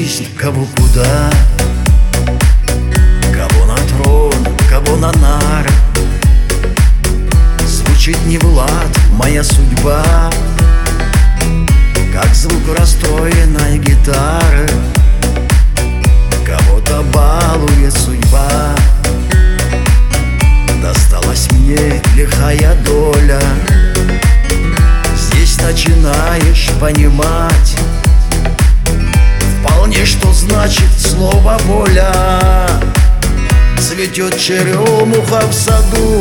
жизнь, кого куда, кого на трон, кого на нары. Звучит не Влад, моя судьба, как звук расстроенной гитары. Кого-то балует судьба, досталась мне лихая доля. Здесь начинаешь понимать вполне, что значит слово воля. Цветет черемуха в саду,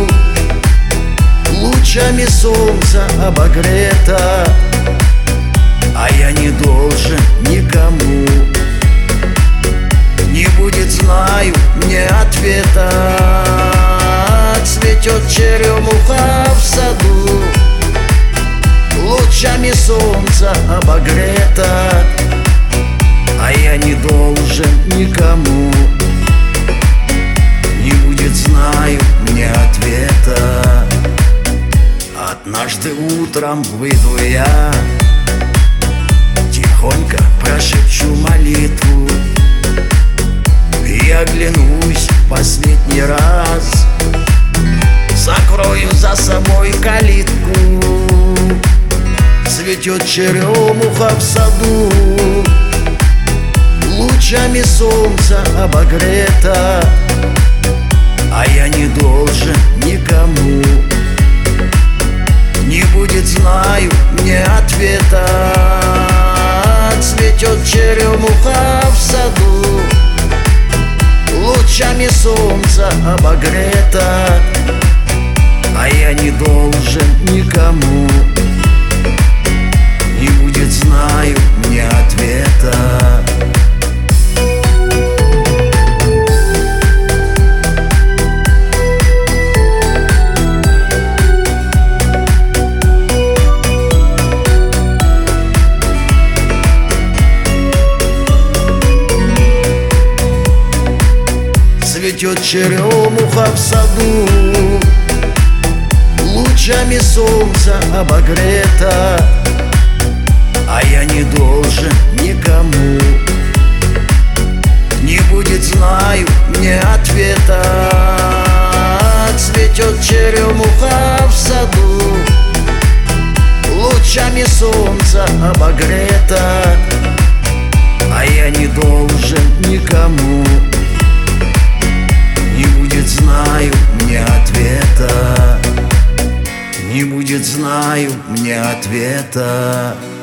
лучами солнца обогрета, а я не должен никому. Не будет, знаю, мне ответа. Цветет черемуха в саду, лучами солнца обогрета, а я не должен никому. Не будет, знаю, мне ответа. Однажды утром выйду я, тихонько прошепчу молитву и оглянусь последний раз, закрою за собой калитку. Цветет черемуха в саду, лучами солнца обогрета, а я не должен никому. Не будет, знаю, мне ответа. Цветет черемуха в саду, лучами солнца обогрета, а я не должен никому. Не будет, знаю, мне ответа. Цветет черемуха в саду, лучами солнца обогрета, а я не должен никому. Не будет, знаю, мне ответа. Цветет черемуха в саду, лучами солнца обогрета, а я не должен никому. Не будет, знаю, мне ответа. Не будет, знаю, мне ответа.